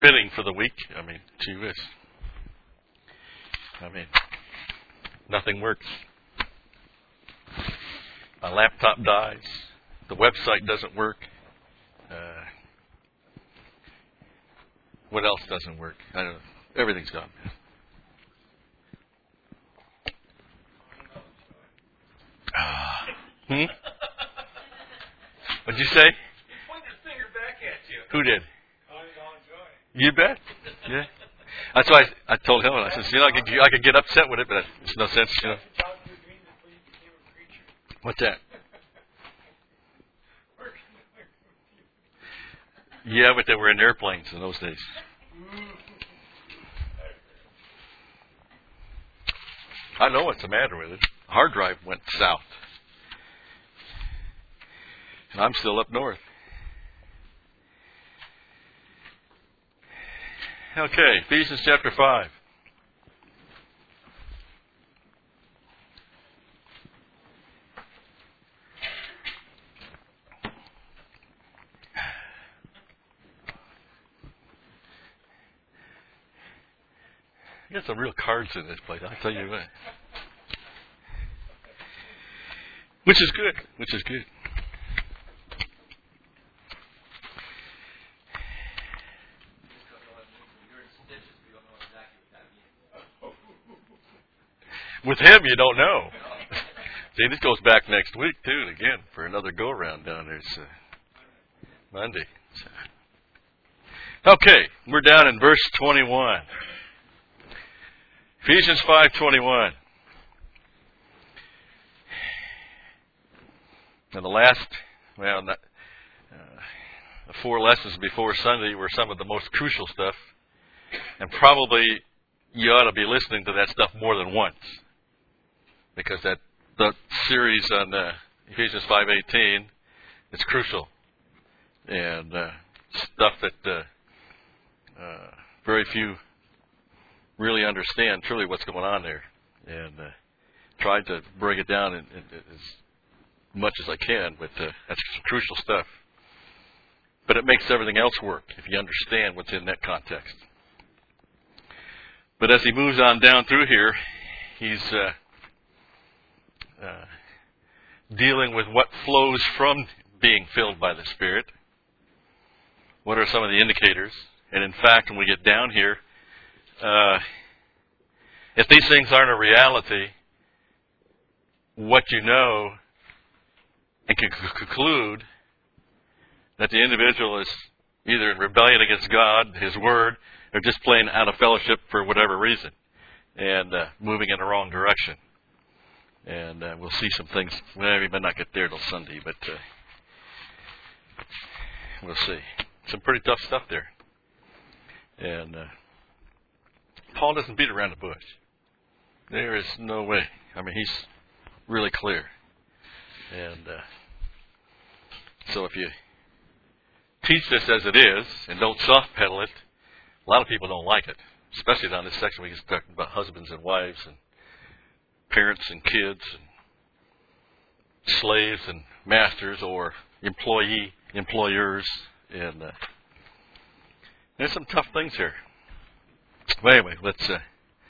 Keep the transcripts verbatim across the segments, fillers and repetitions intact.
fitting for the week. I mean, gee whiz. I mean, nothing works. My laptop dies. The website doesn't work. Uh, what else doesn't work? I don't know. Everything's gone. Uh, hmm? What'd you say? He pointed his finger back at you. Who did? I'll enjoy. You bet. Yeah. That's why I, I told him. I said, you know, I could, I could get upset with it, but it's no sense, you know. What's that? Yeah, but they were in airplanes in those days. I know what's the matter with it. Hard drive went south. And I'm still up north. Okay, Ephesians chapter five. You got some real cards in this place, I'll tell you what. Which is good, which is good. With him, you don't know. See, this goes back next week, too, again, for another go-around down there. It's uh, Monday. So. Okay, we're down in verse twenty-one. Ephesians five twenty-one. Now, the last, well, not, uh, the four lessons before Sunday were some of the most crucial stuff. And probably you ought to be listening to that stuff more than once. Because that the series on uh, Ephesians five eighteen is crucial. And uh, stuff that uh, uh, very few really understand truly what's going on there. And uh, tried to break it down in, in, in as much as I can, but uh, that's some crucial stuff. But it makes everything else work if you understand what's in that context. But as he moves on down through here, he's uh, uh, dealing with what flows from being filled by the Spirit. What are some of the indicators? And in fact, when we get down here, uh, if these things aren't a reality, what you know and can conclude that the individual is either in rebellion against God, His Word, or just plain out of fellowship for whatever reason, and uh, moving in the wrong direction. And uh, we'll see some things. Well, we may not get there till Sunday, but uh, we'll see. Some pretty tough stuff there. And uh, Paul doesn't beat around the bush. There is no way. I mean, he's really clear. And uh, so if you teach this as it is and don't soft pedal it, a lot of people don't like it. Especially down this section where he's talking about husbands and wives and parents and kids and slaves and masters or employee, employers. And uh, there's some tough things here. But anyway, let's uh,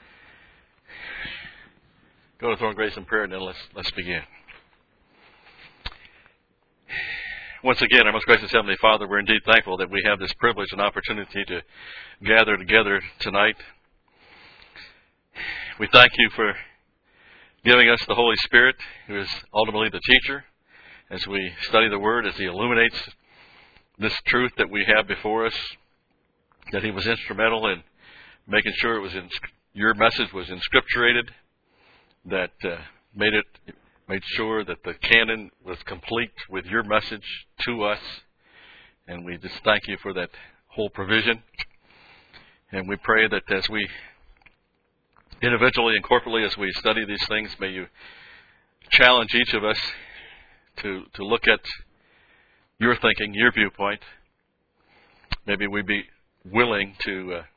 go to throne grace and prayer, and then let's let's begin. Once again, our most gracious Heavenly Father, we're indeed thankful that we have this privilege and opportunity to gather together tonight. We thank you for giving us the Holy Spirit, who is ultimately the teacher, as we study the Word, as He illuminates this truth that we have before us, that He was instrumental in making sure it was in, your message was inscripturated, that uh, made it made sure that the canon was complete with your message to us. And we just thank you for that whole provision. And we pray that as we individually and corporately, as we study these things, may you challenge each of us to, to look at your thinking, your viewpoint. Maybe we be willing to uh,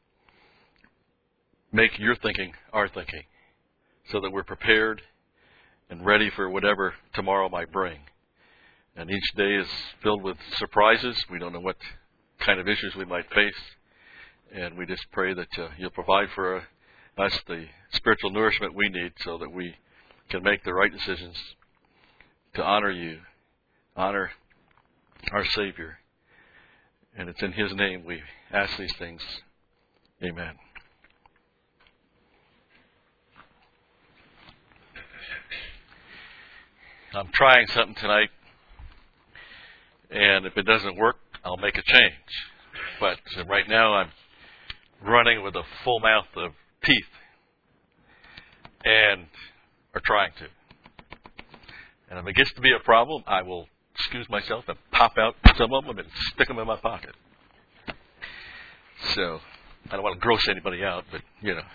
make your thinking our thinking so that we're prepared and ready for whatever tomorrow might bring. And each day is filled with surprises. We don't know what kind of issues we might face. And we just pray that uh, you'll provide for uh, us the spiritual nourishment we need so that we can make the right decisions to honor you, honor our Savior. And it's in His name we ask these things. Amen. I'm trying something tonight, and if it doesn't work, I'll make a change. But uh, right now I'm running with a full mouth of teeth, and are trying to. And if it gets to be a problem, I will excuse myself and pop out some of them and stick them in my pocket. So, I don't want to gross anybody out, but, you know.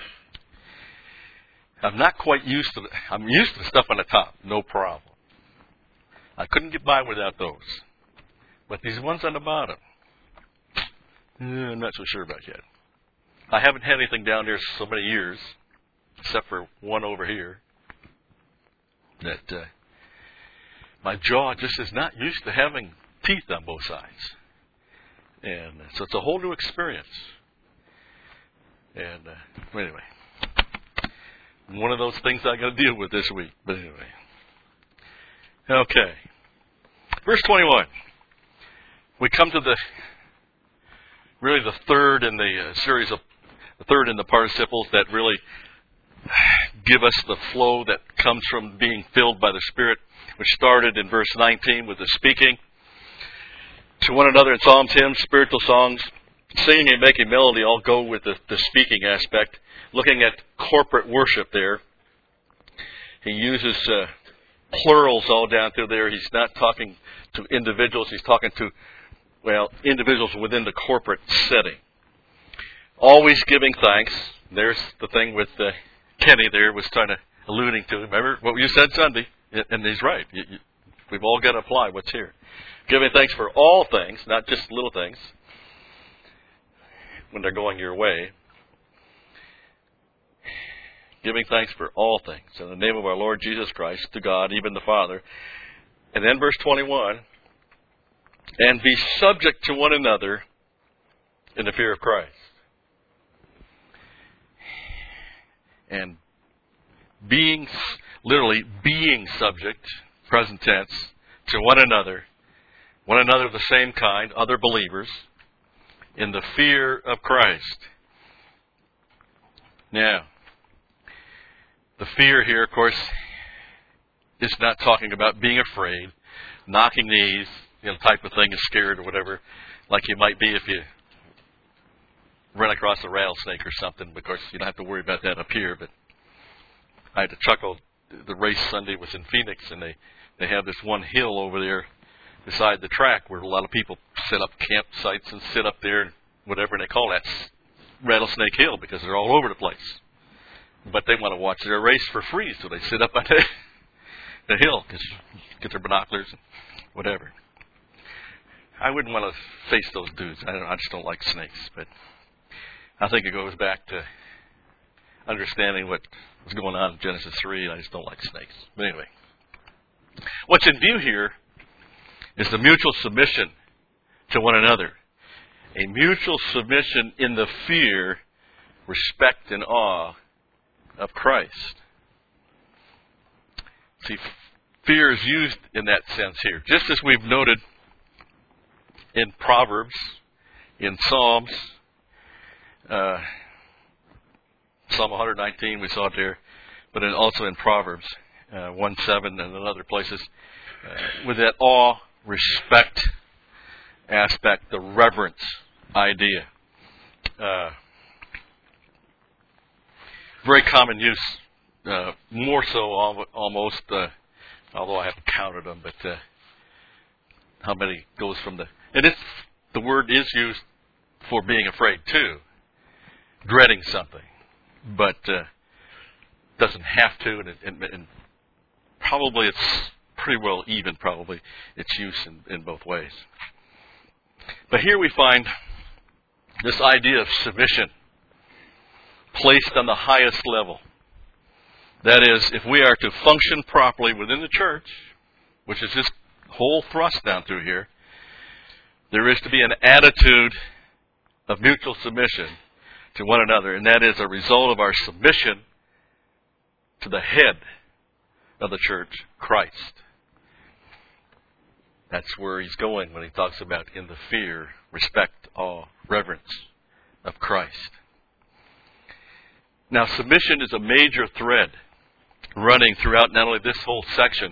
I'm not quite used to the, I'm used to the stuff on the top, no problem. I couldn't get by without those. But these ones on the bottom, eh, I'm not so sure about yet. I haven't had anything down there so many years, except for one over here, that uh, my jaw just is not used to having teeth on both sides. And so it's a whole new experience. And uh, anyway, one of those things I got to deal with this week. But anyway, okay. Verse twenty-one. We come to the really the third in the uh, series of the third in the participles that really give us the flow that comes from being filled by the Spirit, which started in verse nineteen with the speaking to one another in psalms, hymns, spiritual songs, singing and making melody. All go with the, the speaking aspect. Looking at corporate worship there, he uses uh, plurals all down through there. He's not talking to individuals. He's talking to, well, individuals within the corporate setting. Always giving thanks. There's the thing with uh, Kenny there was trying to alluding to. Remember what you said Sunday? And he's right. You, you, we've all got to apply what's here. Giving thanks for all things, not just little things, when they're going your way. Giving thanks for all things in the name of our Lord Jesus Christ to God, even the Father. And then verse twenty-one, and be subject to one another in the fear of Christ. And being, literally being subject, present tense, to one another, one another of the same kind, other believers, in the fear of Christ. Now, the fear here, of course, is not talking about being afraid, knocking knees, you know, type of thing, is scared or whatever, like you might be if you run across a rattlesnake or something. Of course, you don't have to worry about that up here, but I had to chuckle. The race Sunday was in Phoenix, and they, they have this one hill over there beside the track where a lot of people set up campsites and sit up there and whatever, and they call that Rattlesnake Hill because they're all over the place. But they want to watch their race for free, so they sit up on the, the hill, get their binoculars and whatever. I wouldn't want to face those dudes. I, don't, I just don't like snakes. But I think it goes back to understanding what was going on in Genesis three, and I just don't like snakes. But anyway, what's in view here is the mutual submission to one another. A mutual submission in the fear, respect, and awe of Christ. See, fear is used in that sense here. Just as we've noted in Proverbs, in Psalms, uh, Psalm one nineteen, we saw it there, but in, also in Proverbs, uh, one seven and in other places, uh, with that awe, respect aspect, the reverence idea. Uh, very common use, uh, more so almost, uh, although I haven't counted them, but uh, how many goes from the... And it's, the word is used for being afraid too, dreading something, but uh, doesn't have to, and, and, and probably it's pretty well even, probably, its use in, in both ways. But here we find this idea of submission placed on the highest level. That is, if we are to function properly within the church, which is this whole thrust down through here, there is to be an attitude of mutual submission to one another, and that is a result of our submission to the head of the church, Christ. That's where he's going when he talks about in the fear, respect, awe, reverence of Christ. Now, submission is a major thread running throughout not only this whole section,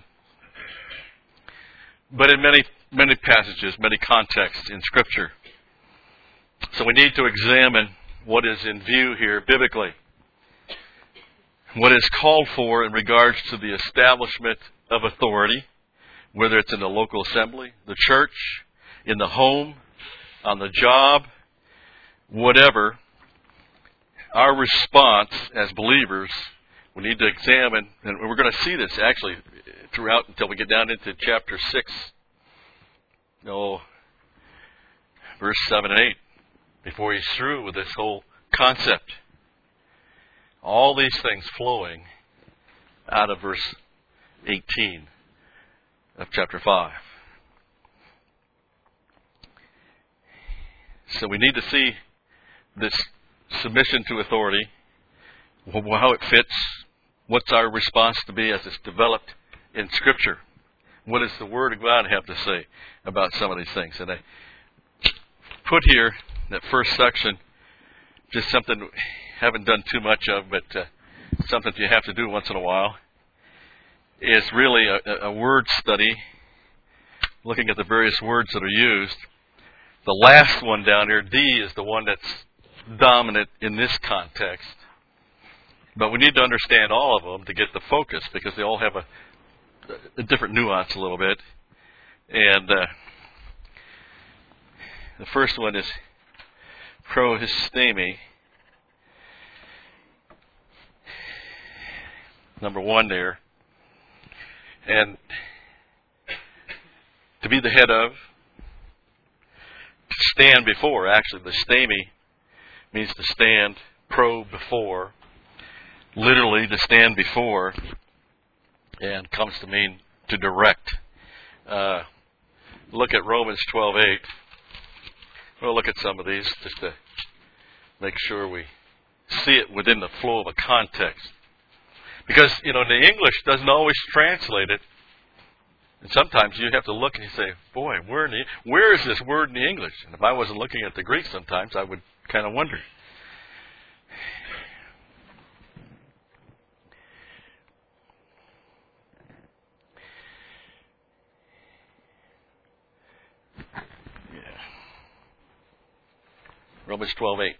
but in many, many passages, many contexts in Scripture. So we need to examine what is in view here biblically. What is called for in regards to the establishment of authority, whether it's in the local assembly, the church, in the home, on the job, whatever. Our response as believers, we need to examine, and we're going to see this actually throughout until we get down into chapter six, no, verse seven and eight, before he's through with this whole concept. All these things flowing out of verse eighteen of chapter five. So we need to see this submission to authority, how it fits, what's our response to be as it's developed in Scripture. What does the Word of God have to say about some of these things? And I put here, that first section, just something we haven't done too much of, but uh, something you have to do once in a while, is really a, a word study, looking at the various words that are used. The last one down here, D, is the one that's dominant in this context. But we need to understand all of them to get the focus, because they all have a, a different nuance a little bit. And uh, the first one is prohistemi. Number one there. And to be the head of, to stand before, actually the stemi means to stand, pro, before, literally to stand before, and comes to mean to direct. Uh, look at Romans twelve eight. We'll look at some of these just to make sure we see it within the flow of a context. Because, you know, the English doesn't always translate it. And sometimes you have to look and you say, boy, where, in the, where is this word in the English? And if I wasn't looking at the Greek sometimes, I would kind of wonder. Yeah. Romans twelve eight.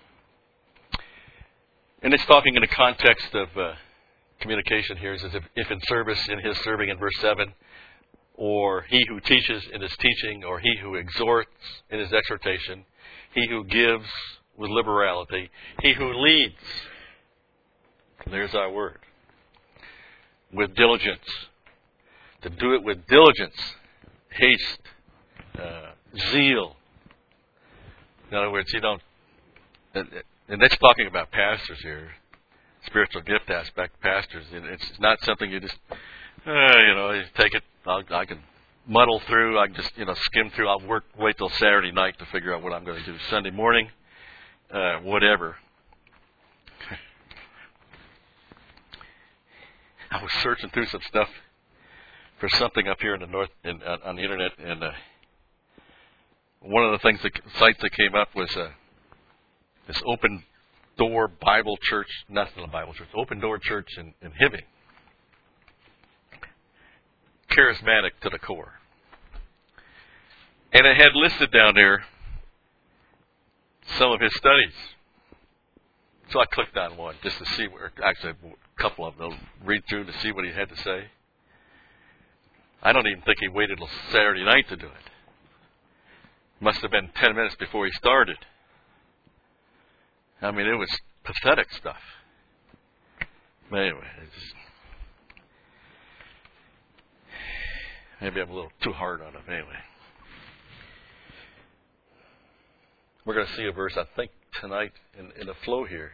And it's talking in the context of uh, communication here. It says, if, if in service, in his serving in verse seven, or he who teaches in his teaching, or he who exhorts in his exhortation, he who gives with liberality, he who leads, there's our word, with diligence. To do it with diligence, haste, uh, zeal. In other words, you don't, and that's talking about pastors here, spiritual gift aspect, pastors. It's not something you just, uh, you know, you take it, I'll, I can muddle through, I can just, you know, skim through, I'll work, wait till Saturday night to figure out what I'm going to do Sunday morning, uh, whatever. I was searching through some stuff for something up here in the north, in, uh, on the internet, and uh, one of the things, that sites that came up was uh, this Open Door Bible Church, not the Bible Church, Open Door Church in, in Hibbing. Charismatic to the core. And it had listed down there some of his studies. So I clicked on one just to see where, actually a couple of them, to read through to see what he had to say. I don't even think he waited till Saturday night to do it. Must have been ten minutes before he started. I mean, it was pathetic stuff. But anyway, it's just, maybe I'm a little too hard on him. Anyway, we're going to see a verse, I think, tonight in, in the flow here.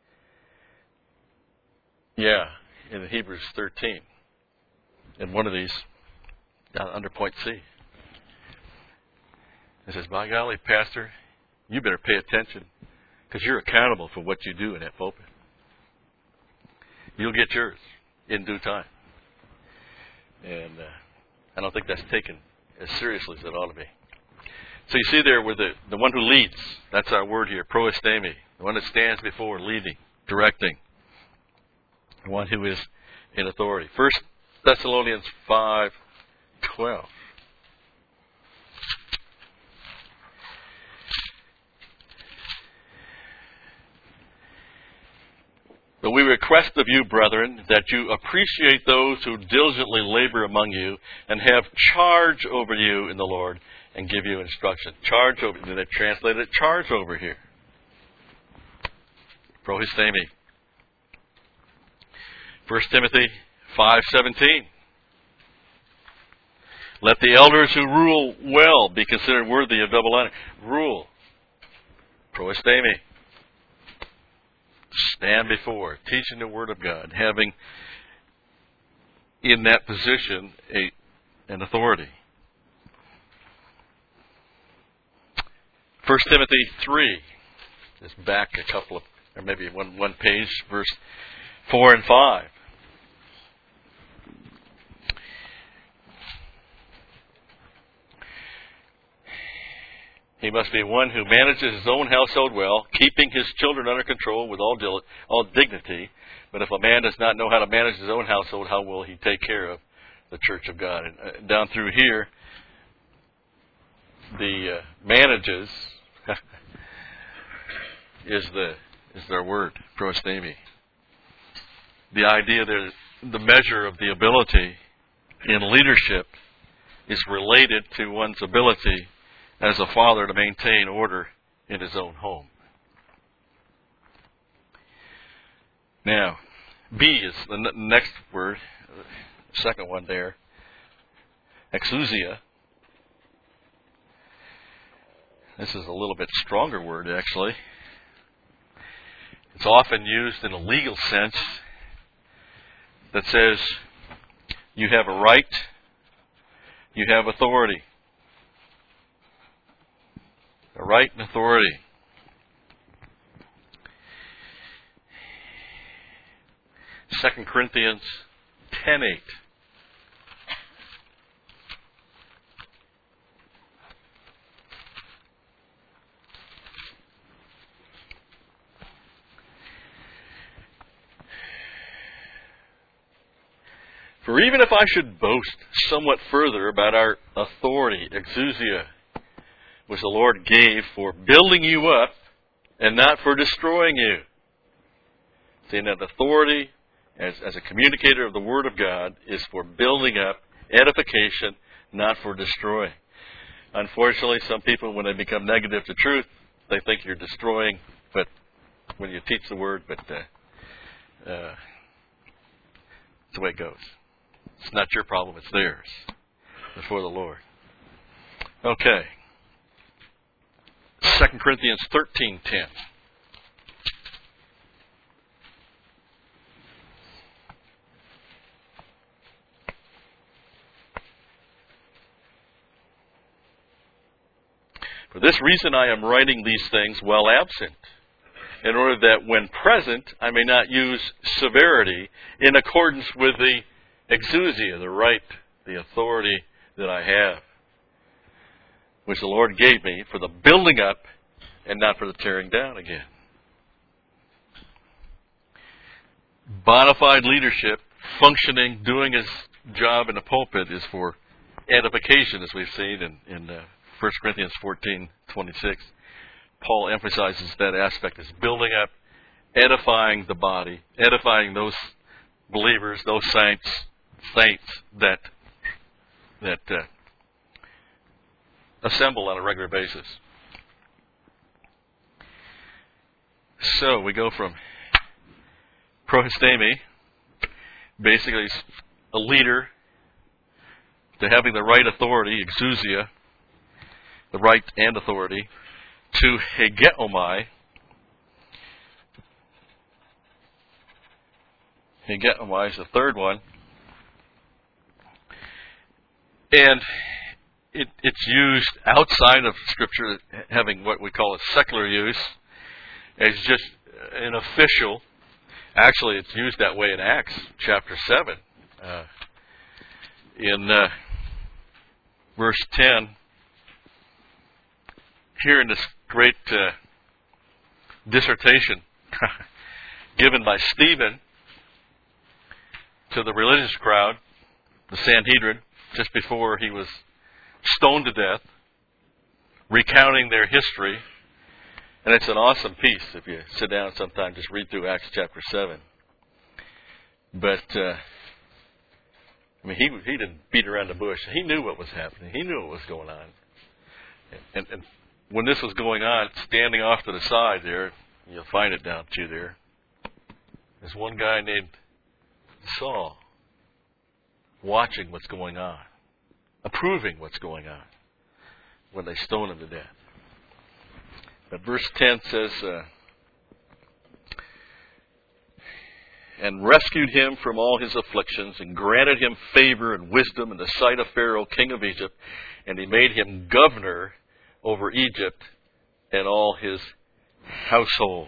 Yeah, in Hebrews thirteen. In one of these, down under point C. It says, by golly, Pastor, you better pay attention, because you're accountable for what you do in that pulpit. You'll get yours in due time. And uh, I don't think that's taken as seriously as it ought to be. So you see there with the, the one who leads, that's our word here, proistemi, the one that stands before, leading, directing, the one who is in authority. First Thessalonians five twelve. But we request of you, brethren, that you appreciate those who diligently labor among you and have charge over you in the Lord and give you instruction. Charge over, they translated it charge over here. Prohistemi. First Timothy five seventeen. Let the elders who rule well be considered worthy of double honor. Rule. Prohistemi. Stand before, teaching the Word of God, having in that position a an authority. First Timothy three, just back a couple of, or maybe one one page, verse four and five. He must be one who manages his own household well, keeping his children under control with all dil- all dignity. But if a man does not know how to manage his own household, how will he take care of the church of God? And uh, down through here, the uh, manages is the is their word, proistemi. The idea that the measure of the ability in leadership is related to one's ability as a father to maintain order in his own home. Now, B is the n- next word, the second one there, exousia. This is a little bit stronger word, actually. It's often used in a legal sense that says you have a right, you have authority. A right and authority. Second Corinthians ten eight. For even if I should boast somewhat further about our authority, exousia, which the Lord gave for building you up and not for destroying you. Saying that authority as, as a communicator of the Word of God is for building up, edification, not for destroying. Unfortunately, some people, when they become negative to truth, they think you're destroying, but when you teach the Word, but uh, uh, it's the way it goes. It's not your problem, it's theirs before the Lord. Okay. Second Corinthians thirteen ten. For this reason I am writing these things while absent, in order that when present I may not use severity in accordance with the exousia, the right, the authority that I have, which the Lord gave me for the building up and not for the tearing down again. Bona fide leadership, functioning, doing his job in the pulpit is for edification, as we've seen in, in uh, First Corinthians fourteen twenty-six. Paul emphasizes that aspect as building up, edifying the body, edifying those believers, those saints, saints that that uh, assemble on a regular basis. So we go from prohistemi, basically a leader, to having the right authority, exousia, the right and authority, to hegeomai. Hegeomai is the third one. And it, it's used outside of Scripture, having what we call a secular use, as just an official. Actually, it's used that way in Acts chapter seven. Uh, in uh, verse ten, here in this great uh, dissertation given by Stephen to the religious crowd, the Sanhedrin, just before he was stoned to death, recounting their history. And it's an awesome piece. If you sit down sometime, just read through Acts chapter seven. But, uh, I mean, he he didn't beat around the bush. He knew what was happening. He knew what was going on. And, and when this was going on, standing off to the side there, you'll find it down to there, there's one guy named Saul watching what's going on, approving what's going on when they stone him to death. But verse ten says, uh, and rescued him from all his afflictions, and granted him favor and wisdom in the sight of Pharaoh, king of Egypt, and he made him governor over Egypt and all his household.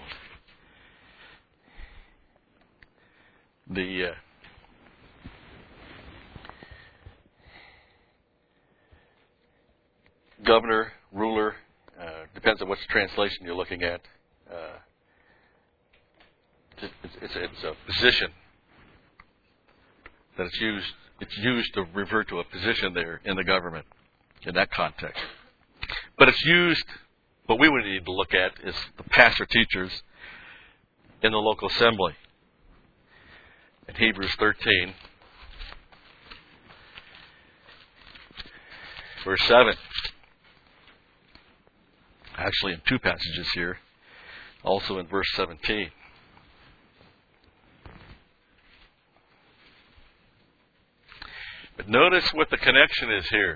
The uh, governor, ruler, uh, depends on which translation you're looking at. Uh, it's, it's, it's a position that it's used. It's used to refer to a position there in the government in that context. But it's used. What we would need to look at is the pastor teachers in the local assembly. In Hebrews thirteen, verse seven. Actually, in two passages here. Also in verse seventeen. But notice what the connection is here.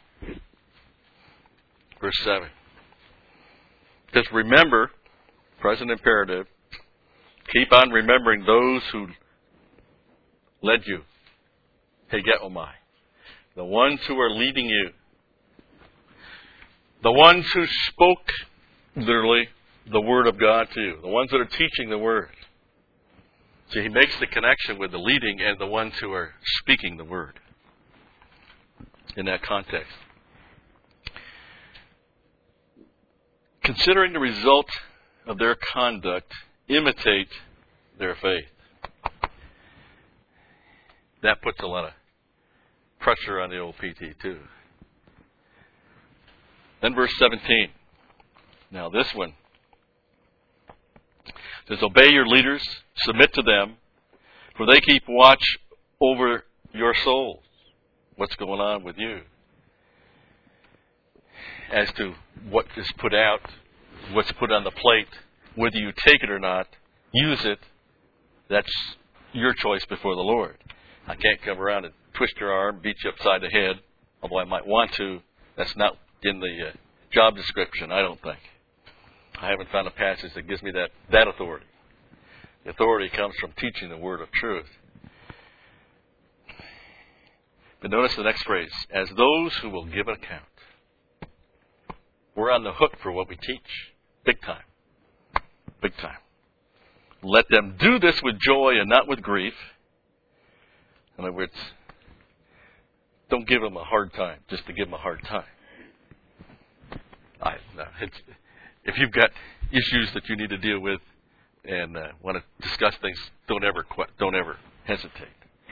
Verse seven. Just remember, present imperative, keep on remembering those who led you. Hegeomai. The ones who are leading you. The ones who spoke, literally, the Word of God to you. The ones that are teaching the Word. So he makes the connection with the leading and the ones who are speaking the Word. In that context. Considering the result of their conduct, imitate their faith. That puts a lot of pressure on the old P T too. Then verse seventeen. Now this one says, obey your leaders, submit to them, for they keep watch over your souls. What's going on with you? As to what is put out, what's put on the plate, whether you take it or not, use it, that's your choice before the Lord. I can't come around and twist your arm, beat you upside the head, although I might want to. That's not in the uh, job description, I don't think. I haven't found a passage that gives me that, that authority. The authority comes from teaching the word of truth. But notice the next phrase, as those who will give an account. We're on the hook for what we teach. Big time. Big time. Let them do this with joy and not with grief. In other words, don't give them a hard time just to give them a hard time. I, no, it's, if you've got issues that you need to deal with and uh, want to discuss things, don't ever don't ever hesitate.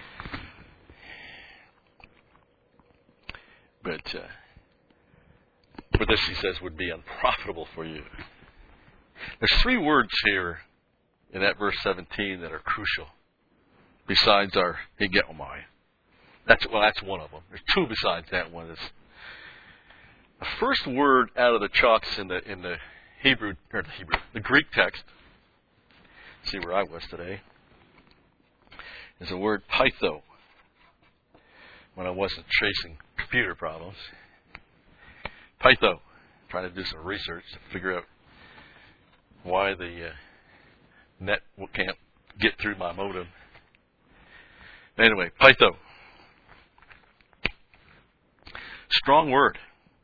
But uh, for this, he says, would be unprofitable for you. There's three words here in that verse seventeen that are crucial. Besides our hegeomai. That's well, that's one of them. There's two besides that one. Is the first word out of the chalks in the in the Hebrew or the Hebrew the Greek text. See where I was today. Is the word pytho. When I wasn't chasing computer problems. Pytho. Trying to do some research to figure out why the uh, net can't get through my modem. Anyway, pytho. Strong word.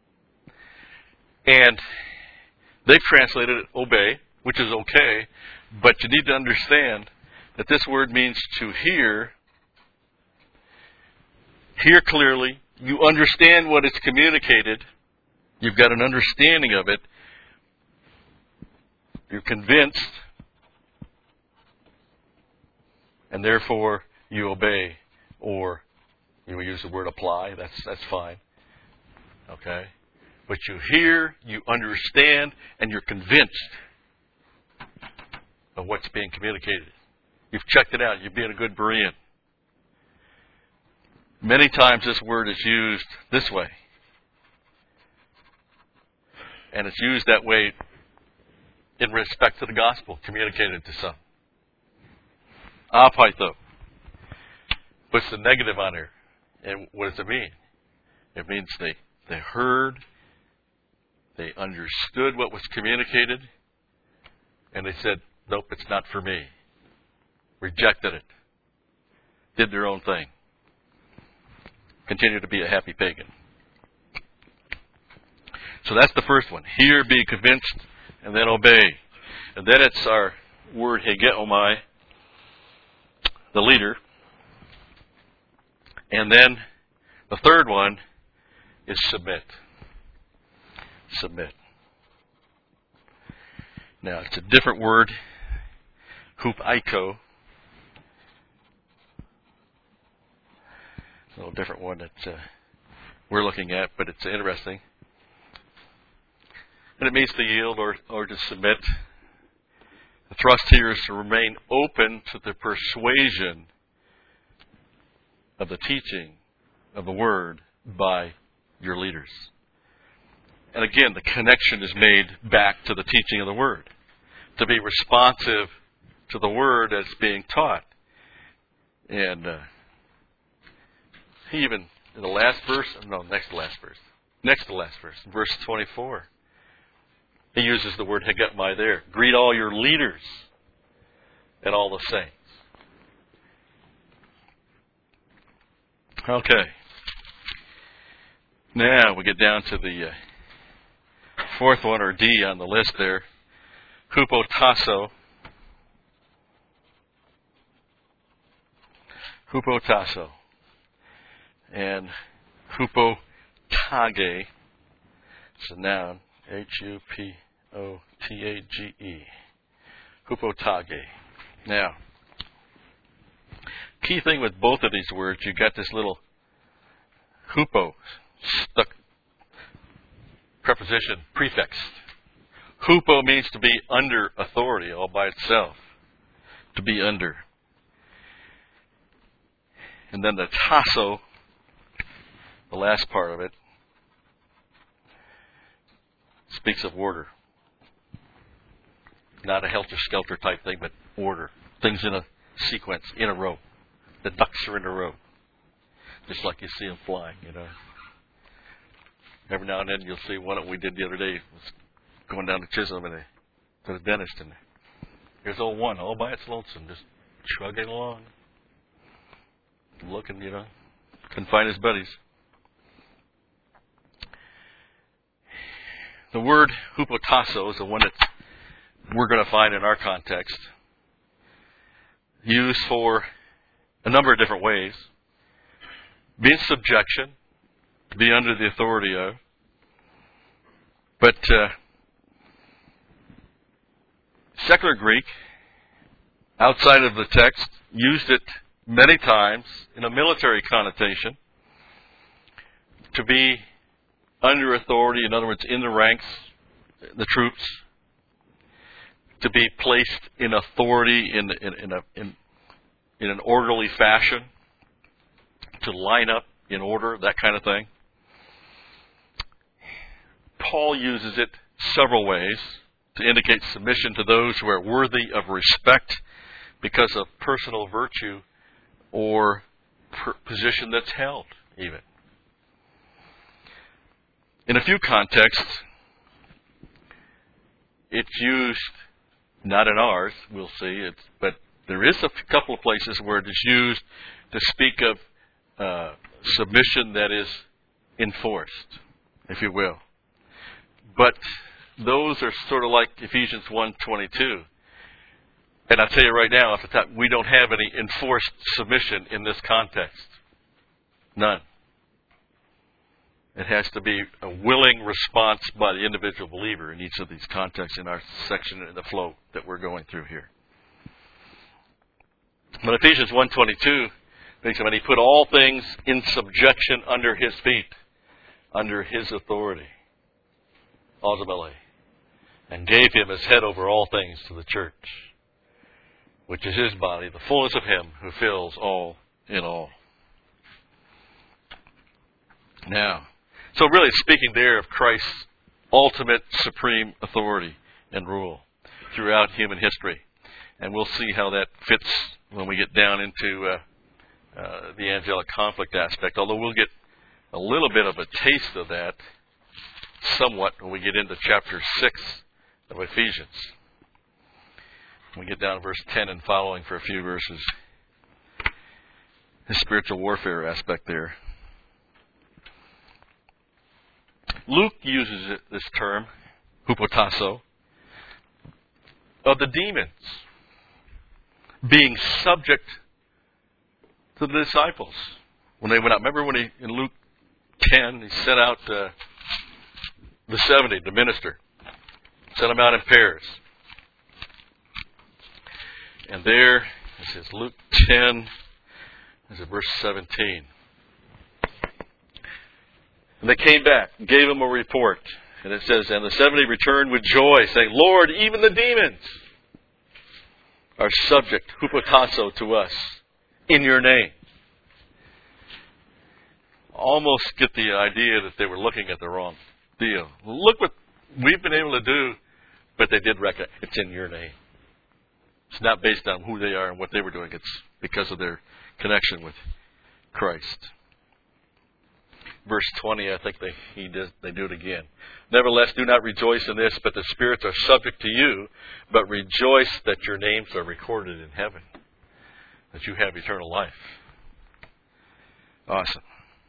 And they've translated it obey, which is okay, but you need to understand that this word means to hear, hear clearly, you understand what is communicated, you've got an understanding of it, you're convinced, and therefore you obey, or you use the word apply, that's that's fine. Okay? But you hear, you understand, and you're convinced of what's being communicated. You've checked it out. You're being a good Berean. Many times this word is used this way. And it's used that way in respect to the gospel communicated to some. Apaitho. Puts the negative on here. And what does it mean? It means they, they heard, they understood what was communicated, and they said, nope, it's not for me. Rejected it. Did their own thing. Continue to be a happy pagan. So that's the first one. Hear, be convinced, and then obey. And then it's our word hegeomai, the leader. And then the third one is submit. Submit. Now, it's a different word, hupaiko. A little different one that uh, we're looking at, but it's interesting. And it means to yield or, or to submit. The thrust here is to remain open to the persuasion of the teaching of the Word by your leaders. And again, the connection is made back to the teaching of the Word. To be responsive to the Word as being taught. And uh, he even, in the last verse, no, next to last verse. Next to last verse, verse twenty-four. He uses the word hegetmai there. Greet all your leaders and all the saints. Okay. Now we get down to the uh, fourth one, or D on the list there. Hupotasso. Hupotasso. And hupotage. It's a noun. H U P O T A G E. Hupotage. Now, key thing with both of these words, you got this little hupo stuck preposition prefixed. Hupo means to be under authority all by itself. To be under. And then the tasso, the last part of it, speaks of order. Not a helter-skelter type thing, but order. Things in a sequence, in a row. The ducks are in a row. Just like you see them flying, you know. Every now and then you'll see one that we did the other day. Was going down to Chisholm and to the dentist, and here's old one, all by its lonesome, just chugging along. Looking, you know. Couldn't find his buddies. The word hupotasso is the one that we're going to find in our context. Used for a number of different ways. Be in subjection, to be under the authority of. But uh, secular Greek, outside of the text, used it many times in a military connotation to be under authority, in other words, in the ranks, the troops, to be placed in authority in in, in, a, in in an orderly fashion, to line up in order, that kind of thing. Paul uses it several ways to indicate submission to those who are worthy of respect because of personal virtue or per- position that's held, even. In a few contexts, it's used, not in ours, we'll see, it's, but there is a couple of places where it is used to speak of uh, submission that is enforced, if you will. But those are sort of like Ephesians one twenty-two. And I'll tell you right now, off the top, we don't have any enforced submission in this context. None. It has to be a willing response by the individual believer in each of these contexts in our section in the flow that we're going through here. But Ephesians one twenty-two, and he put all things in subjection under his feet, under his authority, ultimately, and gave him as head over all things to the church, which is his body, the fullness of him who fills all in all. Now, so really speaking there of Christ's ultimate supreme authority and rule throughout human history. And we'll see how that fits when we get down into uh, uh, the angelic conflict aspect, although we'll get a little bit of a taste of that somewhat when we get into chapter six of Ephesians. We get down to verse ten and following for a few verses. The spiritual warfare aspect there. Luke uses it, this term, hupotasso, of the demons being subject to the disciples when they went out. Remember when he, in Luke ten, he sent out uh, the seventy to minister. Sent them out in pairs. And there, it says Luke ten, this is verse seventeen. And they came back, gave him a report. And it says, and the seventy returned with joy, saying, Lord, even the demons are subject, hupotasso, to us, in your name. Almost get the idea that they were looking at the wrong deal. Look what we've been able to do, but they did recognize it's in your name. It's not based on who they are and what they were doing. It's because of their connection with Christ. Verse twenty, I think they he does, they do it again. Nevertheless, do not rejoice in this, but the spirits are subject to you, but rejoice that your names are recorded in heaven, that you have eternal life. Awesome.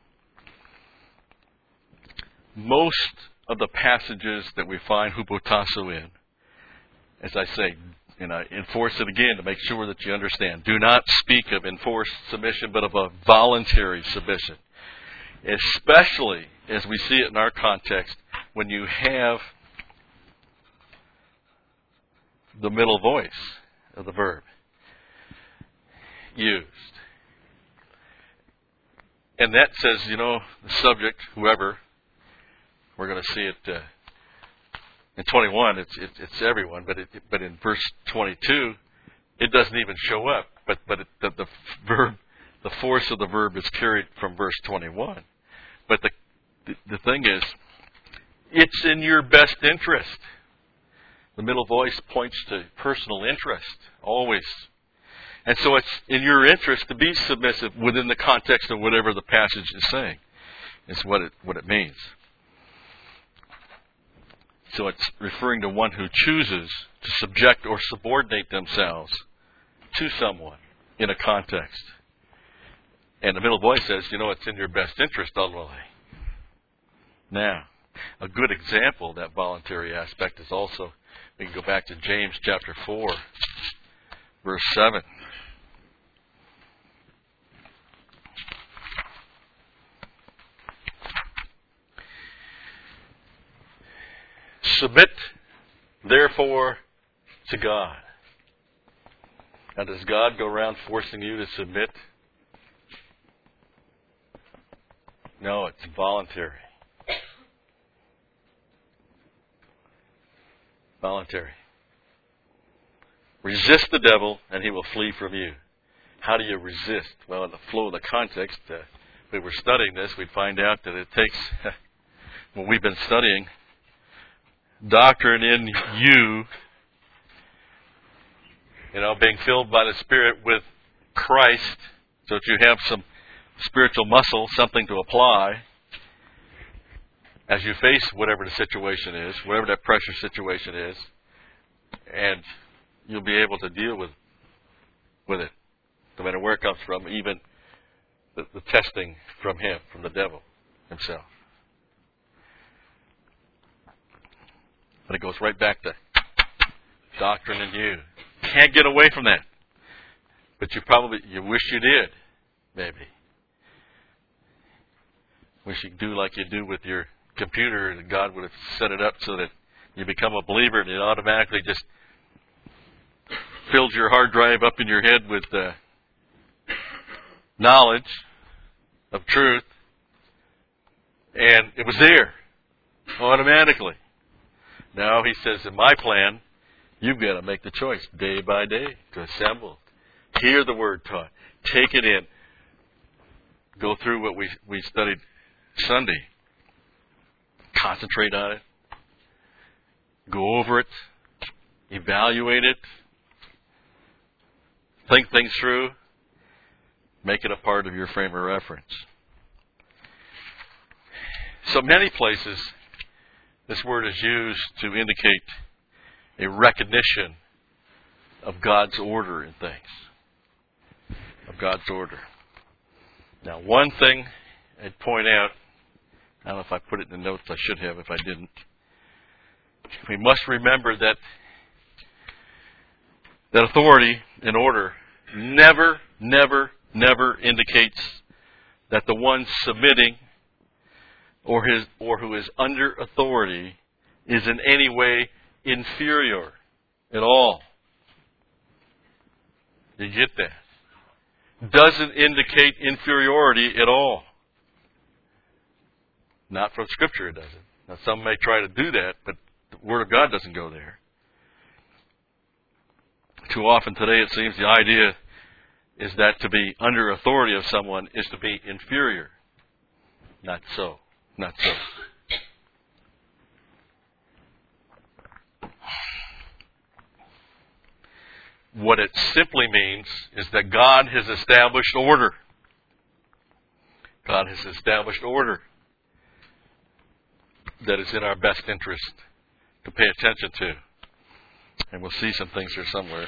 Most of the passages that we find hupotasso in, as I say, and I enforce it again to make sure that you understand, do not speak of enforced submission, but of a voluntary submission. Especially as we see it in our context, when you have the middle voice of the verb used. And that says, you know, the subject, whoever, we're going to see it uh, in twenty-one, it's, it, it's everyone, but it, but in verse twenty-two, it doesn't even show up. But, but it, the, the verb, the force of the verb is carried from verse twenty-one. But the, the the thing is, it's in your best interest. The middle voice points to personal interest, always. And so it's in your interest to be submissive within the context of whatever the passage is saying. It's what it what it means. So it's referring to one who chooses to subject or subordinate themselves to someone in a context. And the middle voice says, you know, it's in your best interest ultimately. Now, a good example of that voluntary aspect is also, we can go back to James chapter four, verse seven. Submit, therefore, to God. Now, does God go around forcing you to submit? No, it's voluntary. Voluntary. Resist the devil, and he will flee from you. How do you resist? Well, in the flow of the context, uh, if we were studying this, we'd find out that it takes, when we've been studying, doctrine in you, you know, being filled by the Spirit with Christ, so that you have some spiritual muscle, something to apply as you face whatever the situation is, whatever that pressure situation is, and you'll be able to deal with with it, no matter where it comes from, even the, the testing from him, from the devil himself. But it goes right back to doctrine and you. Can't get away from that. But you probably, you wish you did, maybe. Wish you could do like you do with your computer, and God would have set it up so that you become a believer and it automatically just fills your hard drive up in your head with uh, knowledge of truth. And it was there automatically. Now he says, in my plan, you've got to make the choice day by day to assemble, hear the word taught, take it in, go through what we, we studied Sunday, concentrate on it, go over it, evaluate it, think things through, make it a part of your frame of reference. So many places, this word is used to indicate a recognition of God's order in things. Of God's order. Now, one thing I'd point out, I don't know if I put it in the notes, I should have if I didn't. We must remember that that authority and order never, never, never indicates that the one submitting or his or who is under authority is in any way inferior at all. You get that? Doesn't indicate inferiority at all. Not from Scripture it doesn't. Now some may try to do that, but the Word of God doesn't go there. Too often today it seems the idea is that to be under authority of someone is to be inferior. Not so. Not so. What it simply means is that God has established order. God has established order that is in our best interest to pay attention to. And we'll see some things here somewhere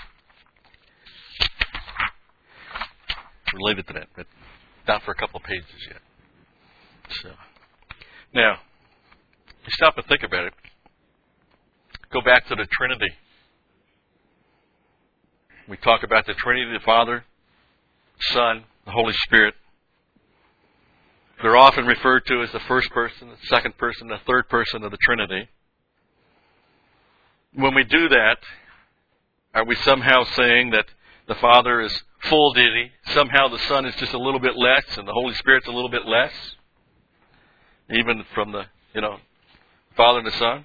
related to that, but not for a couple of pages yet. So, now, you stop and think about it. Go back to the Trinity. We talk about the Trinity, the Father, Son, the Holy Spirit. They're often referred to as the first person, the second person, the third person of the Trinity. When we do that, are we somehow saying that the Father is full deity, somehow the Son is just a little bit less, and the Holy Spirit's a little bit less? Even from the, you know, Father and the Son?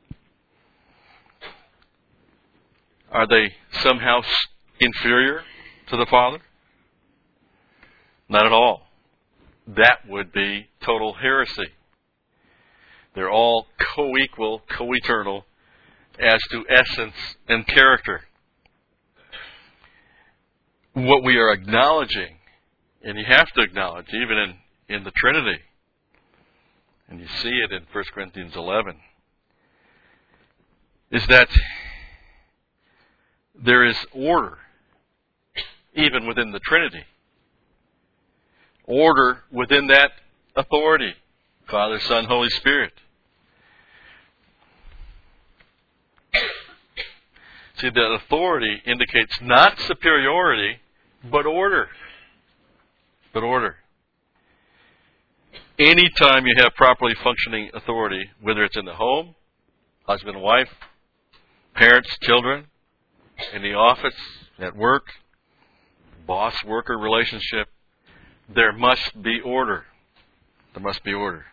Are they somehow inferior to the Father? Not at all. That would be total heresy. They're all co-equal, co-eternal as to essence and character. What we are acknowledging, and you have to acknowledge, even in, in the Trinity, and you see it in First Corinthians eleven, is that there is order, even within the Trinity. Order within that authority, Father, Son, Holy Spirit. See, that authority indicates not superiority, but order. But order. Anytime you have properly functioning authority, whether it's in the home, husband and wife, parents, children, in the office, at work, boss-worker relationship, there must be order. There must be order.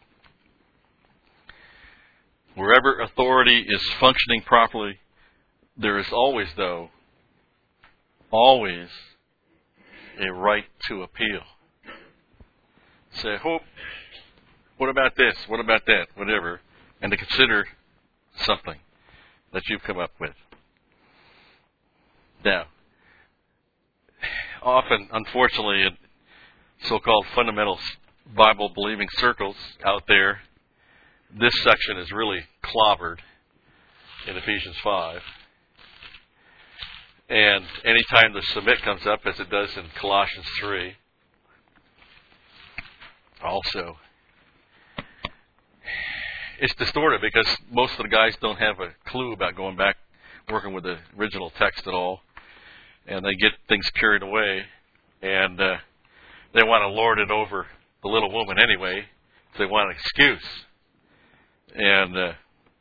Wherever authority is functioning properly, there is always, though, always a right to appeal. Say, oh, what about this? What about that? Whatever. And to consider something that you've come up with. Now, often, unfortunately, in so-called fundamental Bible-believing circles out there, this section is really clobbered in Ephesians five. And anytime the submit comes up, as it does in Colossians three, also, it's distorted because most of the guys don't have a clue about going back, working with the original text at all. And they get things carried away. And uh, they want to lord it over the little woman anyway. So they want an excuse. And uh,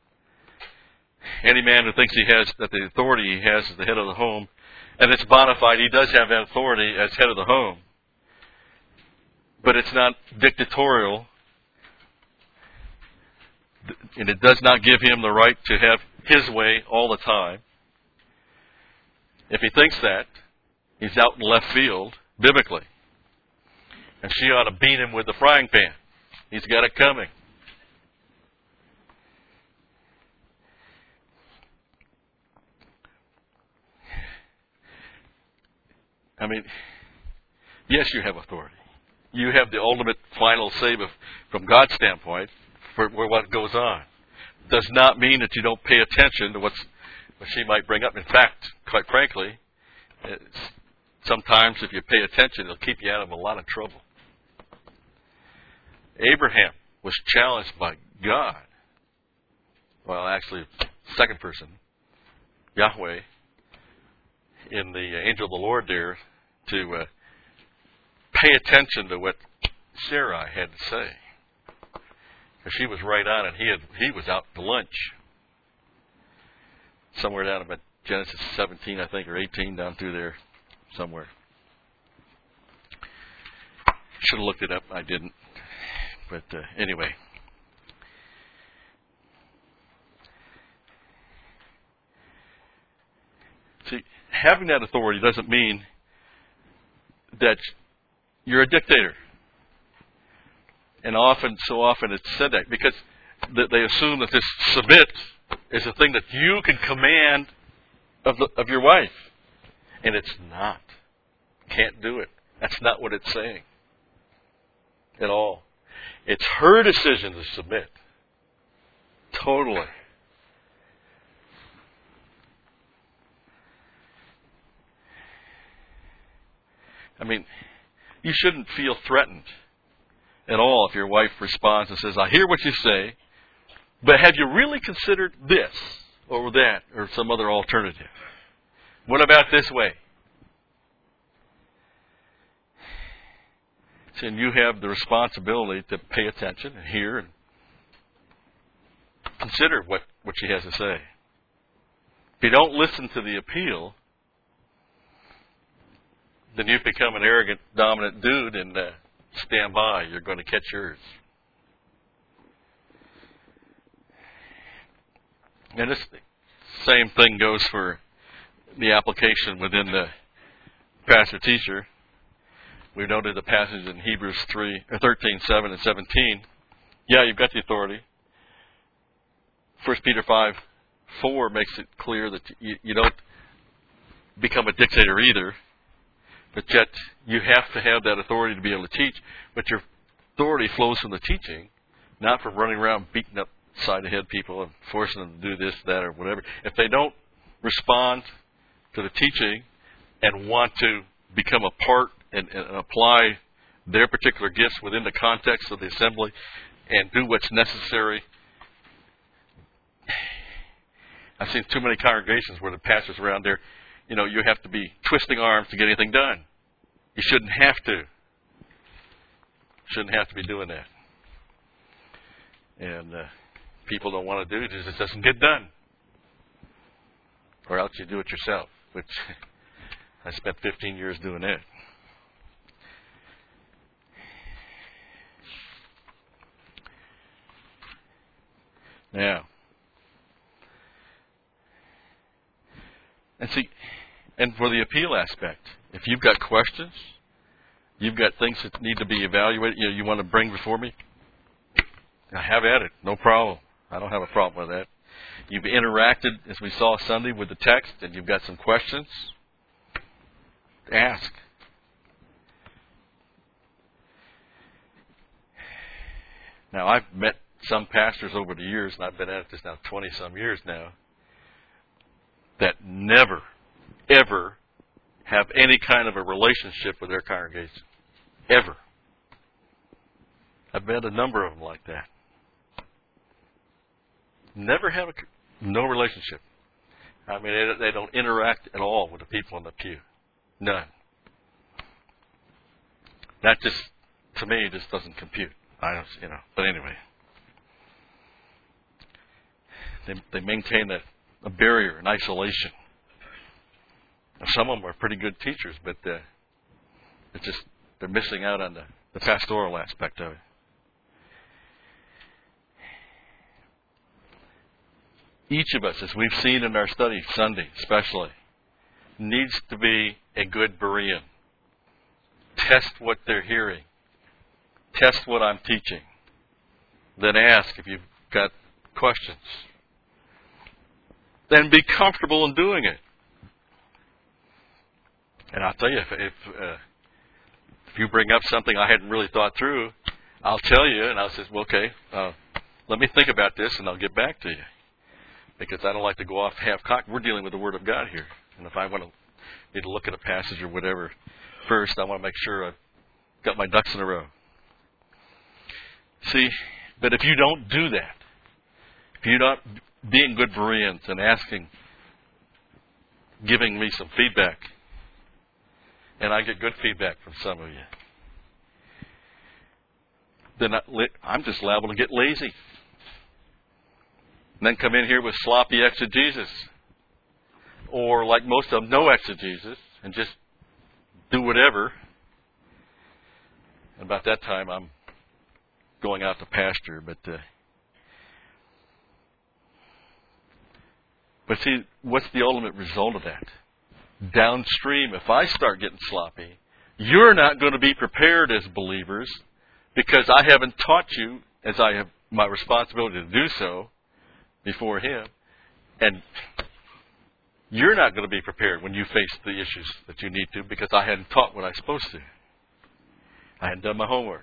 any man who thinks he has, that the authority he has as the head of the home, and it's bona fide, he does have that authority as head of the home. But it's not dictatorial. And it does not give him the right to have his way all the time. If he thinks that, he's out in left field, biblically. And she ought to beat him with the frying pan. He's got it coming. I mean, yes, you have authority. You have the ultimate final say of, from God's standpoint for, for what goes on. Does not mean that you don't pay attention to what's, what she might bring up. In fact, quite frankly, it's, sometimes if you pay attention, it'll keep you out of a lot of trouble. Abraham was challenged by God. Well, actually, second person, Yahweh, in the angel of the Lord there, to uh, pay attention to what Sarai had to say. Because she was right on it. He had he was out to lunch. Somewhere down about Genesis seventeen, I think, or eighteen, down through there somewhere. Should have looked it up. I didn't. But uh, anyway. See, having that authority doesn't mean that you're a dictator. And often, so often it's said that because they assume that this submit is a thing that you can command of the, of your wife. And it's not. Can't do it. That's not what it's saying at all. It's her decision to submit. Totally. I mean, you shouldn't feel threatened at all if your wife responds and says, I hear what you say, but have you really considered this or that or some other alternative? What about this way? And you have the responsibility to pay attention and hear and consider what, what she has to say. If you don't listen to the appeal, then you become an arrogant, dominant dude and uh, stand by. You're going to catch yours. And this same thing goes for the application within the pastor-teacher. We noted the passage in Hebrews three, or thirteen, seven, and seventeen. Yeah, you've got the authority. First Peter five, four makes it clear that you, you don't become a dictator either. But yet, you have to have that authority to be able to teach. But your authority flows from the teaching, not from running around beating up side-ahead people and forcing them to do this, that, or whatever. If they don't respond to the teaching and want to become a part and, and apply their particular gifts within the context of the assembly and do what's necessary. I've seen too many congregations where the pastor's around there, you know, you have to be twisting arms to get anything done. You shouldn't have to. Shouldn't have to be doing that. And uh, people don't want to do it, it just doesn't get done. Or else you do it yourself, which I spent fifteen years doing that. Now, and see, and for the appeal aspect, if you've got questions, you've got things that need to be evaluated, you know, you want to bring before me, have at it, no problem. I don't have a problem with that. You've interacted, as we saw Sunday, with the text, and you've got some questions, ask. Now, I've met some pastors over the years, and I've been at this now twenty-some years now, that never, ever have any kind of a relationship with their congregation. Ever. I've met a number of them like that. Never have a, no relationship. I mean, they, they don't interact at all with the people in the pew. None. That just, to me, just doesn't compute. I don't, you know. But anyway, they they maintain a, a barrier, an isolation. Some of them are pretty good teachers, but uh, it's just they're missing out on the, the pastoral aspect of it. Each of us, as we've seen in our study, Sunday especially, needs to be a good Berean. Test what they're hearing. Test what I'm teaching. Then ask if you've got questions. Then be comfortable in doing it. And I'll tell you, if if, uh, if you bring up something I hadn't really thought through, I'll tell you, and I'll say, well, okay, uh, let me think about this, and I'll get back to you. Because I don't like to go off half-cocked. We're dealing with the Word of God here. And if I want to need to look at a passage or whatever first, I want to make sure I've got my ducks in a row. See, but if you don't do that, if you're not being good Bereans and asking, giving me some feedback, and I get good feedback from some of you, then I'm just liable to get lazy. And then come in here with sloppy exegesis. Or like most of them, no exegesis, and just do whatever. And about that time, I'm going out to pasture. But, uh, but see, what's the ultimate result of that? Downstream, if I start getting sloppy, you're not going to be prepared as believers because I haven't taught you, as I have my responsibility to do so, before Him, and you're not going to be prepared when you face the issues that you need to because I hadn't taught what I was supposed to. I hadn't done my homework.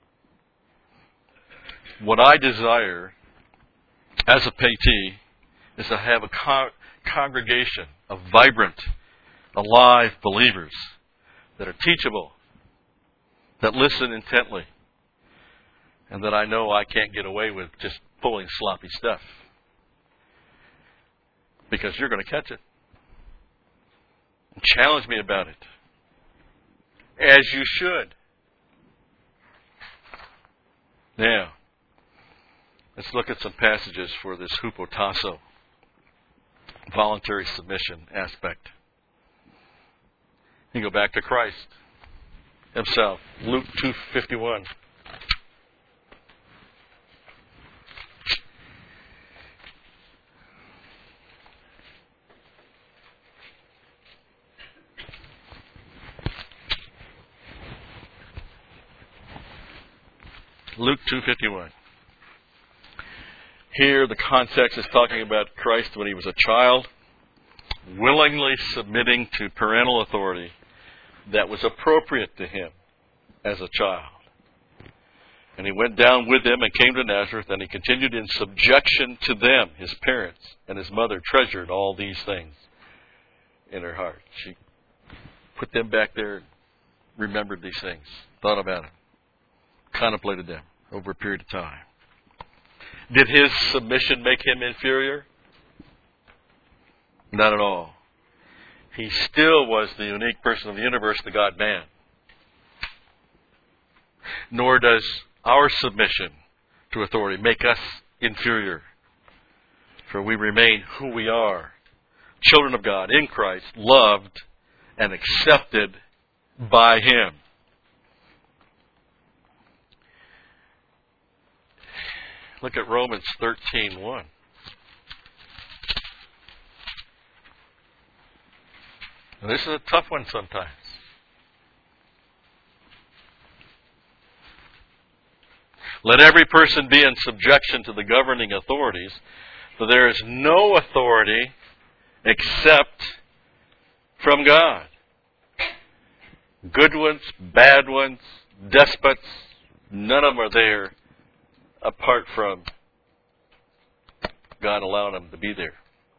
What I desire as a paytee is to have a co- congregation of vibrant, alive believers that are teachable, that listen intently, and that I know I can't get away with just pulling sloppy stuff. Because you're going to catch it. And challenge me about it. As you should. Now, let's look at some passages for this hupotasso, voluntary submission aspect. You go back to Christ Himself. Luke two fifty-one. Luke two fifty-one. Here the context is talking about Christ when He was a child, willingly submitting to parental authority that was appropriate to Him as a child. And He went down with them and came to Nazareth, and He continued in subjection to them, His parents, and His mother treasured all these things in her heart. She put them back there, remembered these things, thought about them, contemplated them over a period of time. Did His submission make Him inferior? Not at all. He still was the unique person of the universe, the God-man. Nor does our submission to authority make us inferior. For we remain who we are, children of God in Christ, loved and accepted by Him. Look at Romans thirteen one. Now, this is a tough one sometimes. Let every person be in subjection to the governing authorities, for there is no authority except from God. Good ones, bad ones, despots, none of them are there apart from God allowing them to be there.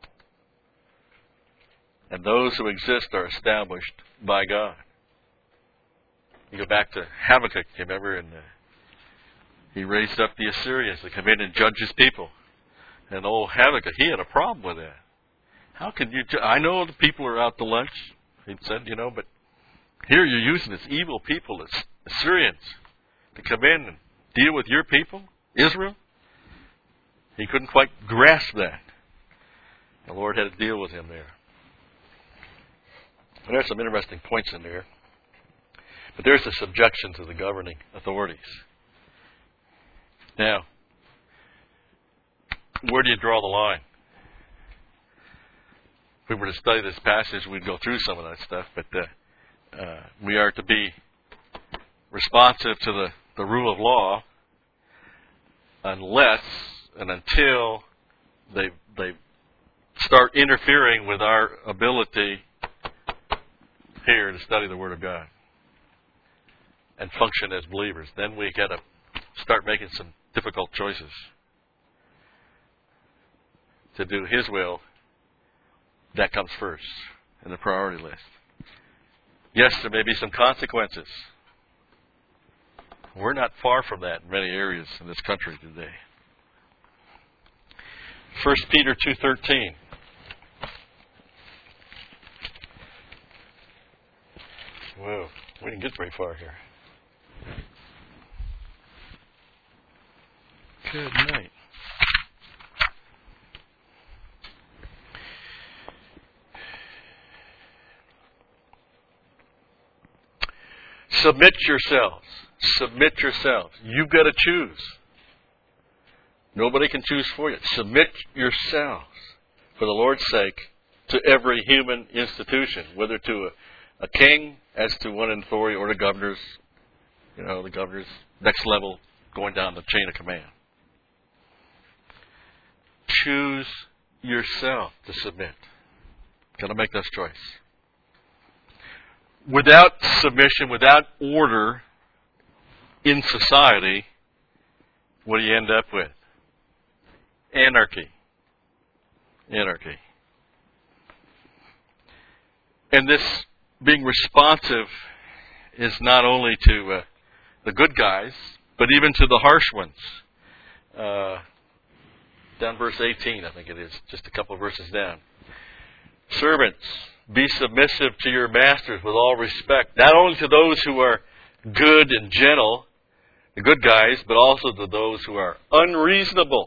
And those who exist are established by God. You go back to Habakkuk, you remember, and uh, he raised up the Assyrians to come in and judge his people. And old Habakkuk, he had a problem with that. How can you, t- I know the people are out to lunch, he said, you know, but here you're using this evil people, this Assyrians, to come in and deal with your people, Israel. He couldn't quite grasp that. The Lord had to deal with him there. And there's some interesting points in there. But there's the subjection to the governing authorities. Now, where do you draw the line? If we were to study this passage, we'd go through some of that stuff, but uh, uh, we are to be responsive to the, the rule of law unless and until they they start interfering with our ability here to study the Word of God and function as believers. Then we got to start making some difficult choices to do His will. That comes first in the priority list. Yes, there may be some consequences. We're not far from that in many areas in this country today. First Peter two thirteen. Whoa, we didn't get very far here. Good night. Submit yourselves. Submit yourselves. You've got to choose. Nobody can choose for you. Submit yourselves, for the Lord's sake, to every human institution, whether to a, a king, as to one in authority, or to governors, you know, the governors, next level, going down the chain of command. Choose yourself to submit. Got to make this choice. Without submission, without order in society, what do you end up with? Anarchy. Anarchy. And this being responsive is not only to uh, the good guys, but even to the harsh ones. Uh, down verse eighteen, I think it is, just a couple of verses down. Servants, be submissive to your masters with all respect, not only to those who are good and gentle, the good guys, but also to those who are unreasonable.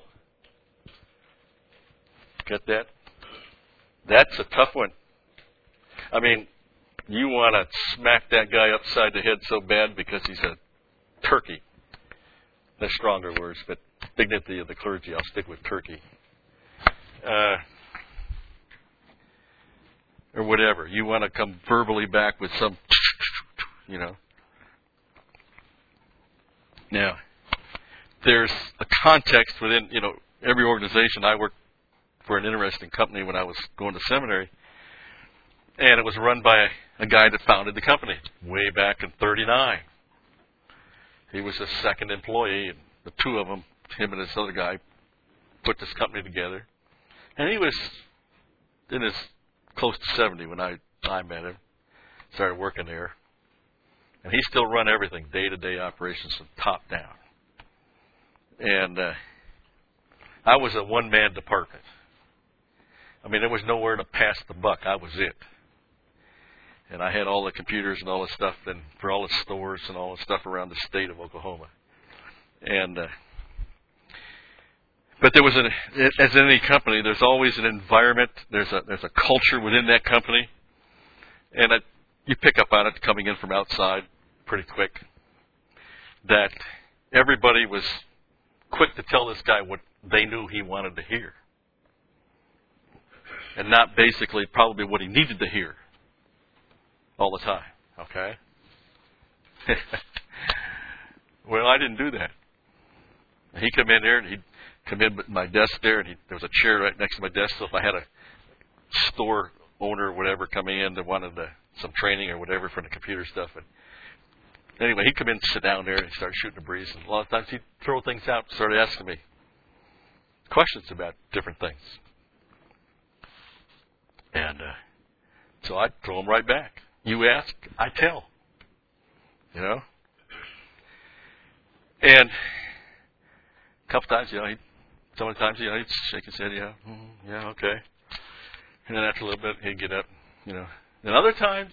Get that? That's a tough one. I mean, you want to smack that guy upside the head so bad because he's a turkey. They're stronger words, but dignity of the clergy, I'll stick with turkey. Uh, or whatever. You want to come verbally back with some, you know. Now, there's a context within, you know, every organization. I worked for an interesting company when I was going to seminary, and it was run by a, a guy that founded the company way back in thirty-nine. He was a second employee, and the two of them, him and this other guy, put this company together. And he was in his close to seventy when I, I met him, started working there. And he still run everything, day-to-day operations from top down. And uh, I was a one-man department. I mean, there was nowhere to pass the buck. I was it. And I had all the computers and all the stuff and for all the stores and all the stuff around the state of Oklahoma. And uh, but there was an, as in any company, there's always an environment. There's a there's a culture within that company, and it, you pick up on it coming in from outside pretty quick. That everybody was quick to tell this guy what they knew he wanted to hear, and not basically probably what he needed to hear all the time. Okay. Well, I didn't do that. He'd come in there and he'd come in with my desk there, and he, there was a chair right next to my desk. So if I had a store owner or whatever coming in that wanted to, some training or whatever for the computer stuff, and anyway, he'd come in, sit down there, and start shooting the breeze. And a lot of times he'd throw things out, started asking me questions about different things, and uh, so I'd throw them right back. You ask, I tell. You know, and a couple times, you know, he'd Some of the times, you know, he'd shake his head, yeah, mm, yeah, okay. And then after a little bit, he'd get up, you know. And other times,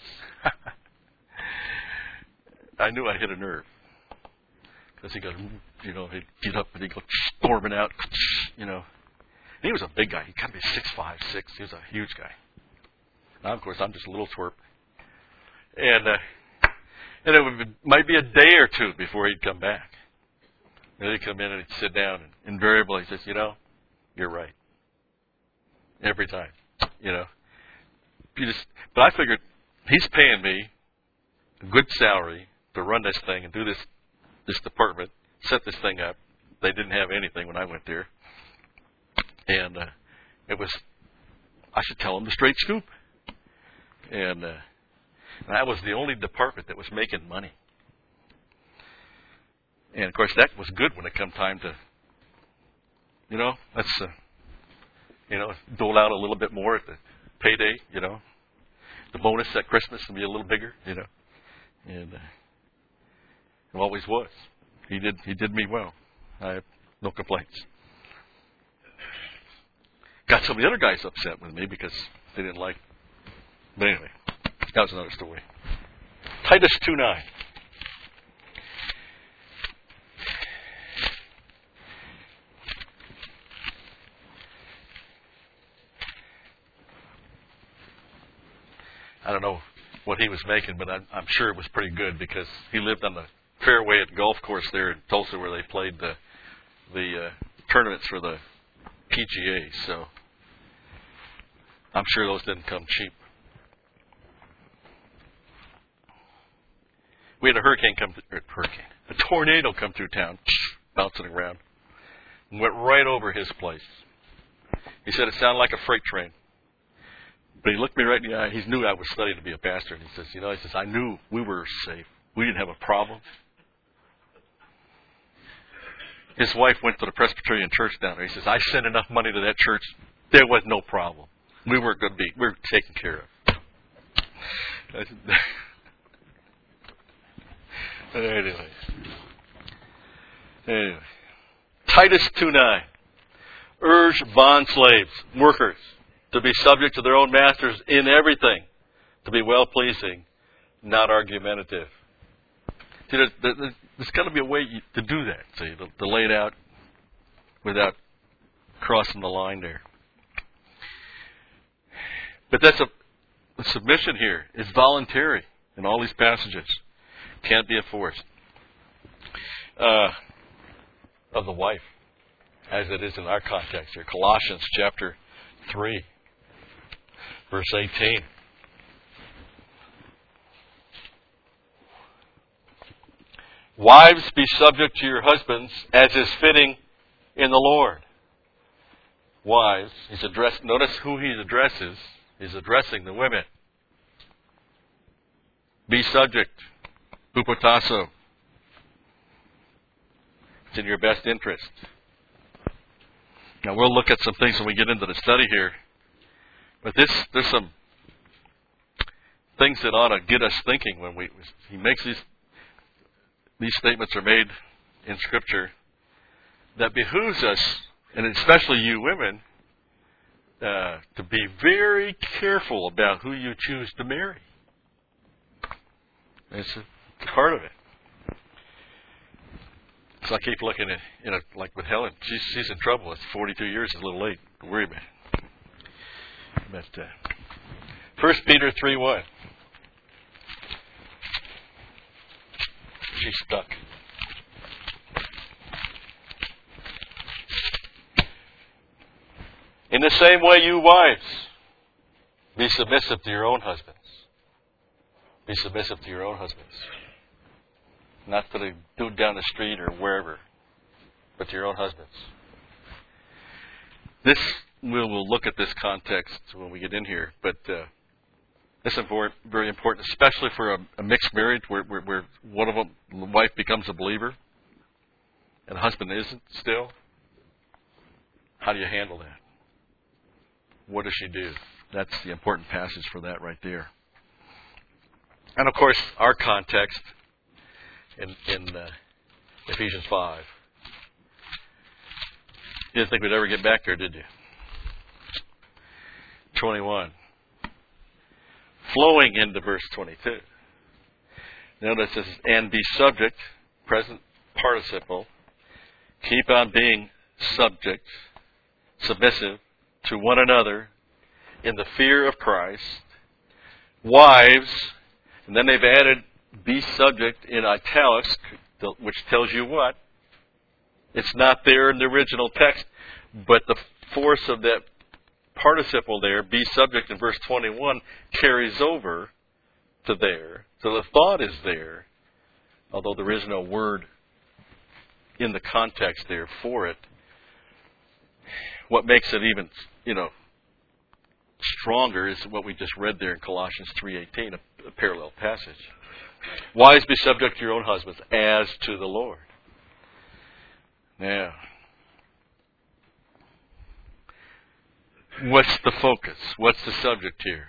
I knew I hit a nerve. Because he goes, you know, he'd get up and he'd go storming out, you know. And he was a big guy. He kind of be six five, six. He was a huge guy. Now, of course, I'm just a little twerp. And uh, and it would, might be a day or two before he'd come back. And he'd come in and he'd sit down, and invariably he says, you know, you're right. Every time, you know. You just, but I figured he's paying me a good salary to run this thing and do this this department, set this thing up. They didn't have anything when I went there. And uh, it was, I should tell them the straight scoop. And uh, that was the only department that was making money. And, of course, that was good when it come time to, you know, let's, uh, you know, dole out a little bit more at the payday, you know. The bonus at Christmas will be a little bigger, you know. And uh, it always was. He did he did me well. I have no complaints. Got some of the other guys upset with me because they didn't like. But anyway, that was another story. Titus two nine. I don't know what he was making, but I'm, I'm sure it was pretty good because he lived on the fairway at the golf course there in Tulsa where they played the the uh, tournaments for the P G A. So I'm sure those didn't come cheap. We had a hurricane come through, hurricane, a tornado come through town, bouncing around, and went right over his place. He said it sounded like a freight train. But he looked me right in the eye. He knew I was studying to be a pastor. And he says, you know, he says, I knew we were safe. We didn't have a problem. His wife went to the Presbyterian church down there. He says, I sent enough money to that church. There was no problem. We were going to be, we were taken care of. I said, anyway. Anyway. Titus two nine. Urge bond slaves, workers, to be subject to their own masters in everything, to be well-pleasing, not argumentative. See, there's, there's, there's got to be a way to do that, see, to, to lay it out without crossing the line there. But that's a, the submission here is voluntary in all these passages. Can't be enforced. Uh, of the wife, as it is in our context here. Colossians chapter three. Verse eighteen. Wives, be subject to your husbands as is fitting in the Lord. Wives, he's addressed, notice who he addresses. He's addressing the women. Be subject. Hupotasso. It's in your best interest. Now we'll look at some things when we get into the study here. But this, there's some things that ought to get us thinking when we he makes these these statements are made in Scripture that behooves us, and especially you women, uh, to be very careful about who you choose to marry. It's a, it's a part of it. So I keep looking at, you know, like with Helen, she's she's in trouble. It's forty-two years, it's a little late. Don't worry about it. But uh, First Peter three one. She's stuck. In the same way, you wives, be submissive to your own husbands. Be submissive to your own husbands. Not to the dude down the street or wherever, but to your own husbands. This, we'll, we'll look at this context when we get in here, but uh, this is very important, especially for a, a mixed marriage where, where, where one of them, the wife becomes a believer and the husband isn't still. How do you handle that? What does she do? That's the important passage for that right there. And of course, our context in, in uh, Ephesians five. You didn't think we'd ever get back there, did you? twenty-one. Flowing into verse twenty-two. Notice this is, and be subject, present participle. Keep on being subject, submissive to one another in the fear of Christ. Wives, and then they've added be subject in italics, which tells you what? It's not there in the original text, but the force of that participle there, be subject in verse twenty-one, carries over to there. So the thought is there, although there is no word in the context there for it. What makes it even, you know, stronger is what we just read there in Colossians three eighteen, a, a parallel passage. Wives, be subject to your own husbands as to the Lord. Now, what's the focus? What's the subject here?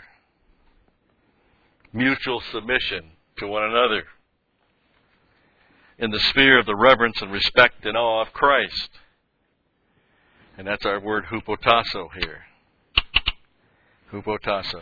Mutual submission to one another in the sphere of the reverence and respect and awe of Christ. And that's our word hupotasso here. Hupotasso.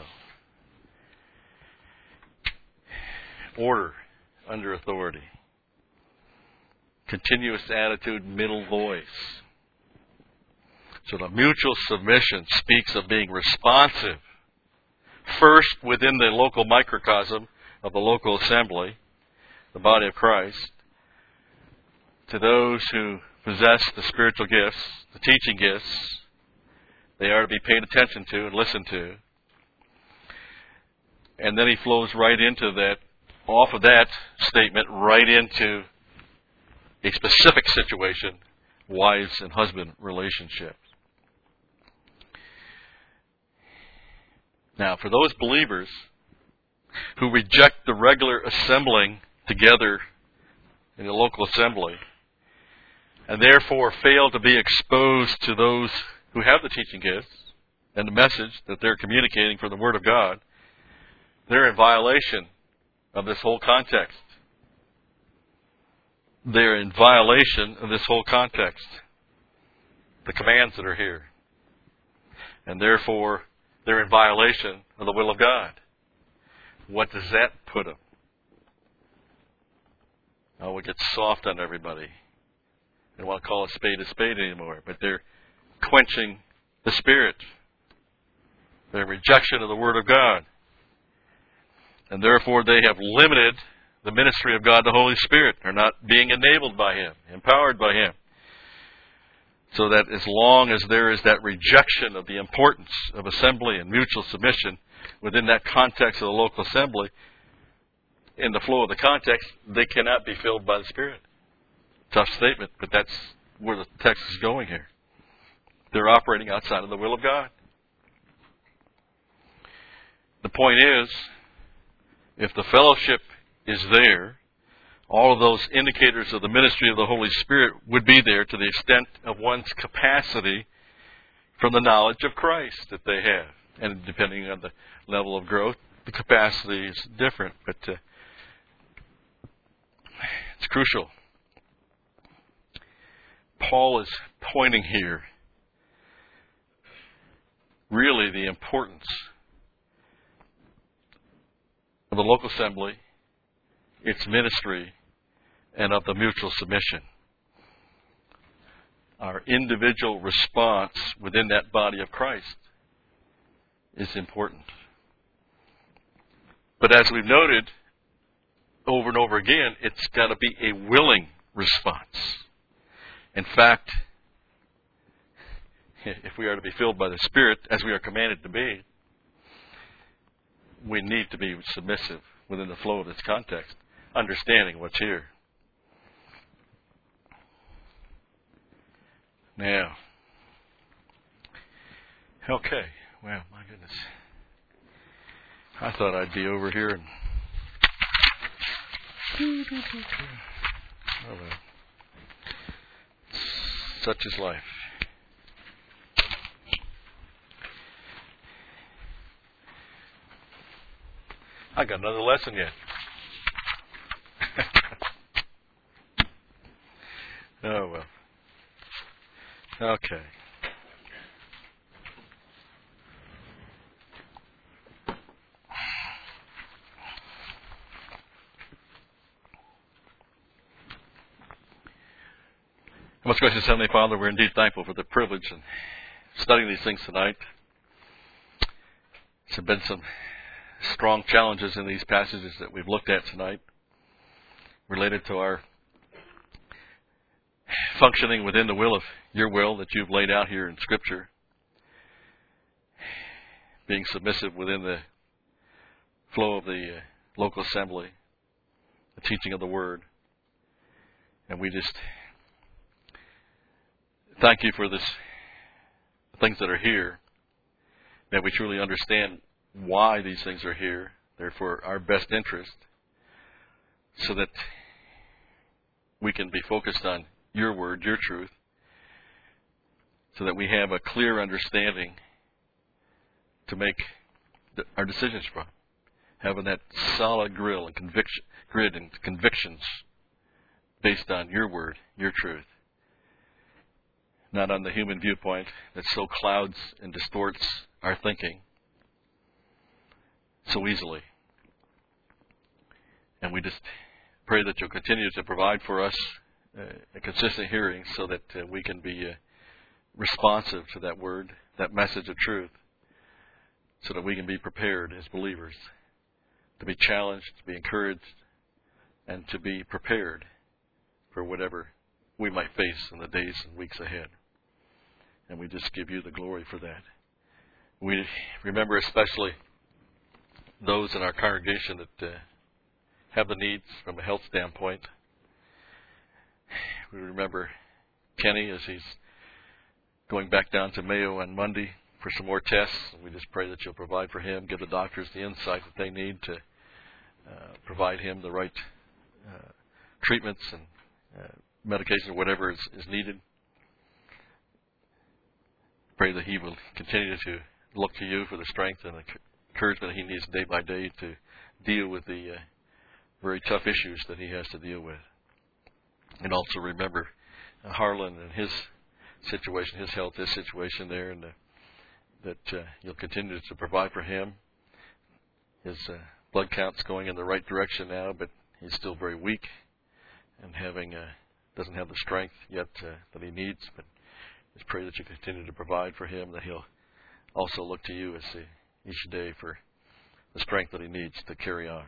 Order under authority. Continuous attitude, middle voice. So the mutual submission speaks of being responsive. First, within the local microcosm of the local assembly, the body of Christ, to those who possess the spiritual gifts, the teaching gifts, they are to be paid attention to and listened to. And then he flows right into that, off of that statement, right into a specific situation, wives and husband relationships. Now, for those believers who reject the regular assembling together in the local assembly, and therefore fail to be exposed to those who have the teaching gifts and the message that they're communicating from the Word of God, they're in violation of this whole context. They're in violation of this whole context, the commands that are here. And therefore, they're in violation of the will of God. What does that put them? Oh, we get soft on everybody. They don't want to call a spade a spade anymore, but they're quenching the Spirit. They're in rejection of the Word of God. And therefore they have limited the ministry of God, the Holy Spirit. They're not being enabled by Him, empowered by Him. So that as long as there is that rejection of the importance of assembly and mutual submission within that context of the local assembly, in the flow of the context, they cannot be filled by the Spirit. Tough statement, but that's where the text is going here. They're operating outside of the will of God. The point is, if the fellowship is there, all of those indicators of the ministry of the Holy Spirit would be there to the extent of one's capacity from the knowledge of Christ that they have. And depending on the level of growth, the capacity is different, but uh, it's crucial. Paul is pointing here really the importance of the local assembly, its ministry, and of the mutual submission. Our individual response within that body of Christ is important. But as we've noted over and over again, it's got to be a willing response. In fact, if we are to be filled by the Spirit, as we are commanded to be, we need to be submissive within the flow of this context, understanding what's here. Now, okay, well, my goodness. I thought I'd be over here and... Oh, well. Such is life. I got another lesson yet. Oh, well. Okay. Most gracious Heavenly Father, we're indeed thankful for the privilege in studying these things tonight. There have been some strong challenges in these passages that we've looked at tonight related to our functioning within the will of your will that you've laid out here in Scripture, being submissive within the flow of the uh, local assembly, the teaching of the Word. And we just thank you for this, things that are here, that we truly understand why these things are here. They're for our best interest, so that we can be focused on your word, your truth, so that we have a clear understanding to make the, our decisions from. Having that solid grill and conviction, grid and convictions based on your word, your truth. Not on the human viewpoint that so clouds and distorts our thinking so easily. And we just pray that you'll continue to provide for us uh, a consistent hearing so that uh, we can be uh, responsive to that word, that message of truth, so that we can be prepared as believers to be challenged, to be encouraged, and to be prepared for whatever we might face in the days and weeks ahead. And we just give you the glory for that. We remember especially those in our congregation that uh, have the needs from a health standpoint. We remember Kenny as he's going back down to Mayo on Monday for some more tests. And we just pray that you'll provide for him, give the doctors the insight that they need to uh, provide him the right uh, treatments and uh, medication or whatever is, is needed. Pray that he will continue to look to you for the strength and the encouragement he needs day by day to deal with the uh, very tough issues that he has to deal with. And also remember uh, Harlan and his situation, his health, his situation there, and uh, that uh, you'll continue to provide for him. His uh, blood count's going in the right direction now, but he's still very weak and having uh, doesn't have the strength yet uh, that he needs. But just pray that you continue to provide for him, that he'll also look to you as the, each day for the strength that he needs to carry on.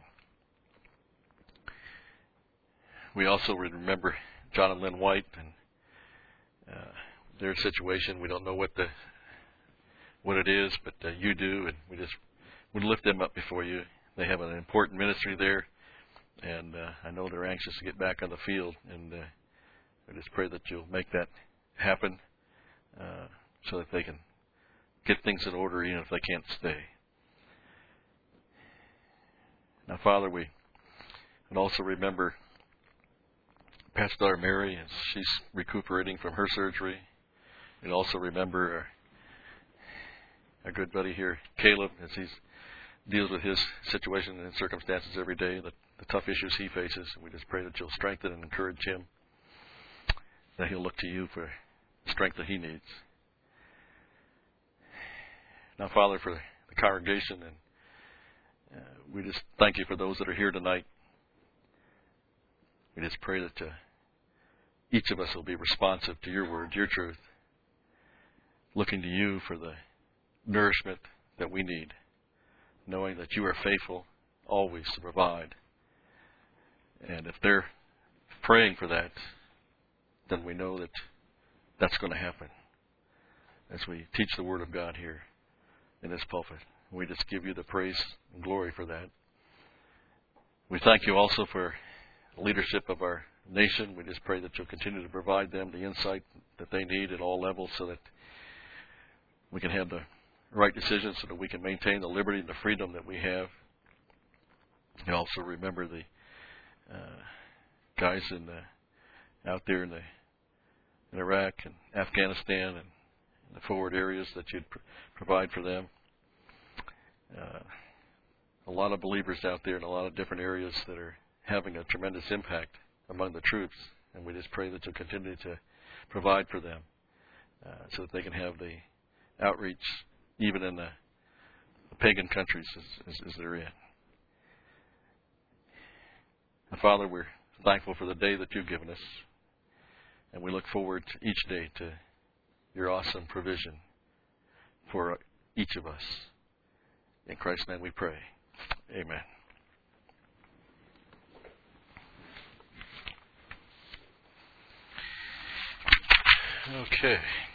We also remember John and Lynn White and uh, their situation. We don't know what the what it is, but uh, you do, and we just we lift them up before you. They have an important ministry there, and uh, I know they're anxious to get back on the field, and uh, I just pray that you'll make that happen. Uh, so that they can get things in order even if they can't stay. Now, Father, we would also remember Pastor daughter Mary as she's recuperating from her surgery. We'd also remember our, our good buddy here, Caleb, as he deals with his situation and circumstances every day, the, the tough issues he faces. We just pray that you'll strengthen and encourage him, that he'll look to you for strength that he needs. Now, Father, for the congregation, and uh, we just thank you for those that are here tonight. We just pray that uh, each of us will be responsive to your word, your truth, looking to you for the nourishment that we need, knowing that you are faithful always to provide. And if they're praying for that, then we know that that's going to happen as we teach the Word of God here in this pulpit. We just give you the praise and glory for that. We thank you also for the leadership of our nation. We just pray that you'll continue to provide them the insight that they need at all levels so that we can have the right decisions, so that we can maintain the liberty and the freedom that we have. You also remember the uh, guys in the, out there in the in Iraq and Afghanistan and the forward areas that you'd pr- provide for them. Uh, a lot of believers out there in a lot of different areas that are having a tremendous impact among the troops, and we just pray that you'll continue to provide for them uh, so that they can have the outreach even in the, the pagan countries as, as, as they're in. And Father, we're thankful for the day that you've given us, and we look forward to each day to your awesome provision for each of us. In Christ's name we pray. Amen. Okay.